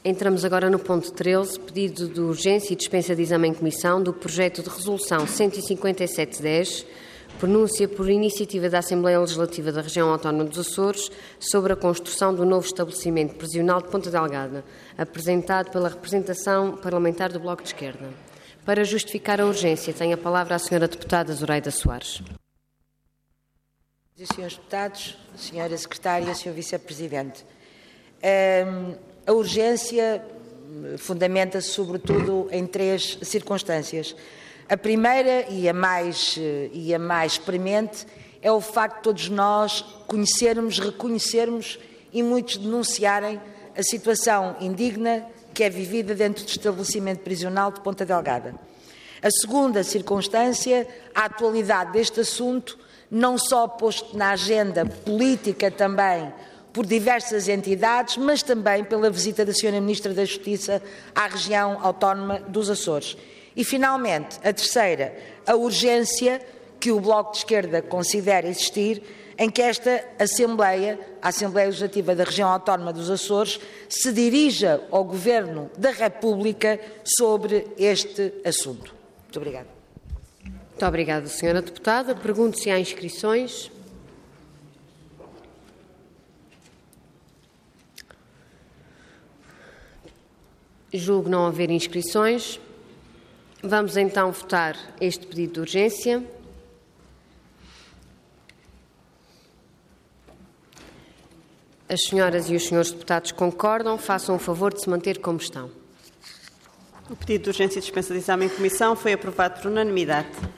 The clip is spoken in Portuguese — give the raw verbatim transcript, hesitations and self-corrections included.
Entramos agora no ponto treze, pedido de urgência e dispensa de exame em comissão do projeto de resolução cento e cinquenta e sete dez, pronúncia por iniciativa da Assembleia Legislativa da Região Autónoma dos Açores sobre a construção do novo estabelecimento prisional de Ponta Delgada, apresentado pela representação parlamentar do Bloco de Esquerda. Para justificar a urgência, tem a palavra a senhora deputada Zoraida Soares. senhores Deputados, senhora Secretária, senhor Vice-Presidente, a urgência fundamenta-se sobretudo em três circunstâncias. A primeira e a mais, e a mais premente é o facto de todos nós conhecermos, reconhecermos e muitos denunciarem a situação indigna que é vivida dentro do estabelecimento prisional de Ponta Delgada. A segunda circunstância, a atualidade deste assunto, não só posto na agenda política também por diversas entidades, mas também pela visita da senhora Ministra da Justiça à região autónoma dos Açores. E, finalmente, a terceira, a urgência que o Bloco de Esquerda considera existir em que esta Assembleia, a Assembleia Legislativa da Região Autónoma dos Açores, se dirija ao Governo da República sobre este assunto. Muito obrigada. Muito obrigada, senhora deputada. Pergunto se há inscrições. Julgo não haver inscrições. Vamos então votar este pedido de urgência. As senhoras e os senhores deputados concordam. Façam o favor de se manter como estão. O pedido de urgência e dispensa de exame em comissão foi aprovado por unanimidade.